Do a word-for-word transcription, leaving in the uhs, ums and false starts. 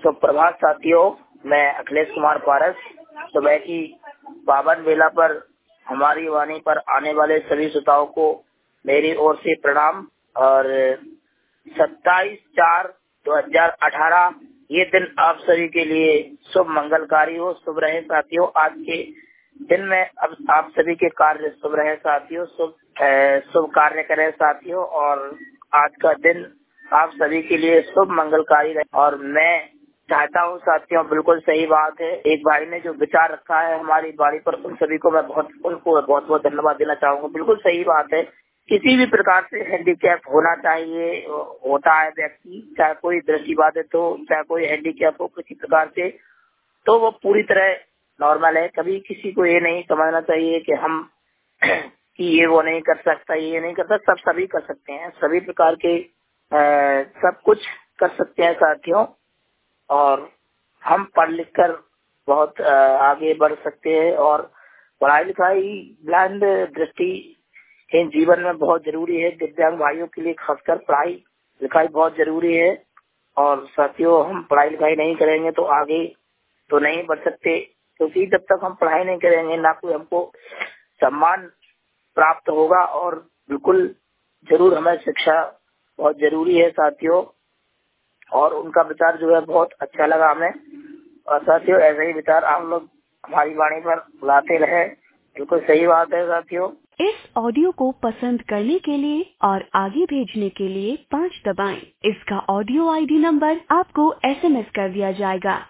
सुप्रभात साथियों, मैं अखिलेश कुमार पारस। सुबह की पावन बेला पर हमारी वाणी पर आने वाले सभी श्रोताओं को मेरी ओर से प्रणाम। और सत्ताईस चार दो हजार अठारह ये दिन आप सभी के लिए शुभ मंगलकारी हो, शुभ रहे साथियों। आज के दिन में अब आप सभी के कार्य शुभ रहे साथियों, शुभ शुभ कार्य करें साथियों। और आज का दिन आप सभी के लिए शुभ मंगलकारी रहे। और मैं चाहता हूँ साथियों, बिल्कुल सही बात है, एक भाई ने जो विचार रखा है हमारी बाड़ी पर, उन सभी को मैं बहुत उनको बहुत बहुत धन्यवाद देना चाहूंगा। बिल्कुल सही बात है, किसी भी प्रकार से हैंडीकैप होना चाहिए, होता है व्यक्ति, चाहे कोई दृष्टिबाधित हो, चाहे कोई हैंडीकैप हो किसी प्रकार से, तो वो पूरी तरह नॉर्मल है। कभी किसी को ये नहीं समझना चाहिए कि हम कि ये वो नहीं कर सकता, ये नहीं करता। सब सभी कर सकते हैं, सभी प्रकार के आ, सब कुछ कर सकते हैं साथियों। और हम पढ़ लिख कर बहुत आ, आगे बढ़ सकते हैं। और पढ़ाई लिखाई ब्लाइंड दृष्टि इन जीवन में बहुत जरूरी है। दिव्यांग भाइयों के लिए खासकर पढ़ाई लिखाई बहुत जरूरी है। और साथियों, हम पढ़ाई लिखाई नहीं करेंगे तो आगे तो नहीं बढ़ सकते, क्योंकि जब तक हम पढ़ाई नहीं करेंगे ना कोई हमको सम्मान प्राप्त होगा। और बिल्कुल जरूर हमें शिक्षा बहुत जरूरी है साथियों। और उनका विचार जो है बहुत अच्छा लगा हमें। और साथियों, ऐसे ही विचार आप लोग हमारी वाणी पर बुलाते रहे। बिल्कुल सही बात है साथियों। इस ऑडियो को पसंद करने के लिए और आगे भेजने के लिए पाँच दबाएं। इसका ऑडियो आईडी नंबर आपको एसएमएस कर दिया जाएगा।